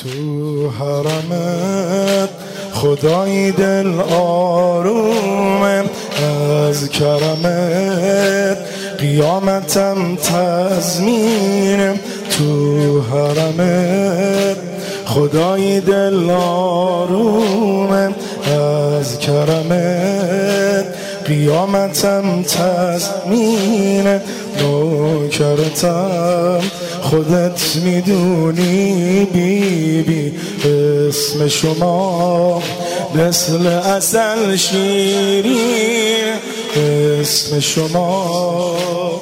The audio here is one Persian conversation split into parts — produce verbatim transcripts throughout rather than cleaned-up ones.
تو حرمت خدای دل آرومه، از کرمت قیامتم تضمینه. تو حرمت خدای دل آرومه، از کرمت قیامتم تضمینه. نوکرتم خودت میدونی بی بی، اسم شما مثل عسل شیرین، اسم شما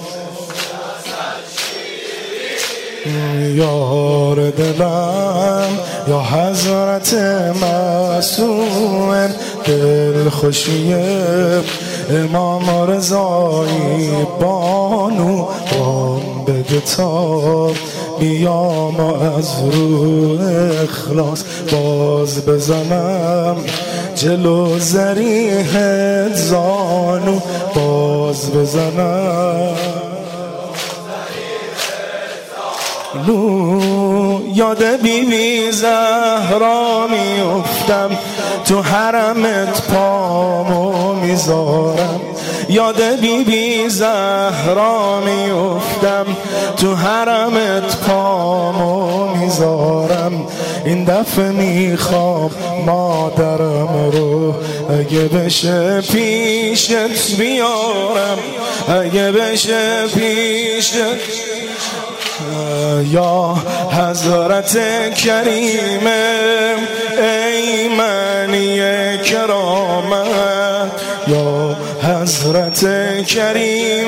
یار دلم یا حضرت معصوم، دل خوشی امام رضایی بانو. بام بده تا بیام از رو اخلاص باز بزنم جلو ذریح زانو، باز بزنم لو. یاد بی بی زهرا میفتم، تو حرمت پامو میذارم. یاد بی بی زهرا میفتم، تو حرمت پامو میذارم. این دفعه میخوام مادرم رو، اگه بشه پیشت بیارم، اگه بشه پیشت. یا حضرت کریم ای معنی کرامت، یا حضرت کریم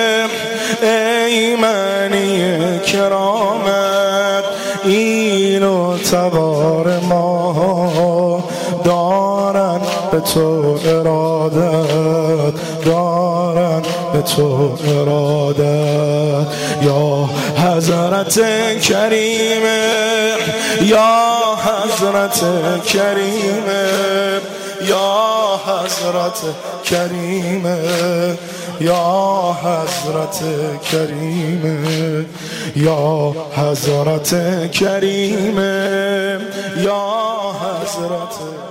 ای معنی کرامت. اینو تبار ما دارن به تو ارادت، دارن به تو ارادت. یا حضرت کریم، یا حضرت کریم، یا حضرت کریم، یا حضرت کریم، یا حضرت کریم، یا حضرت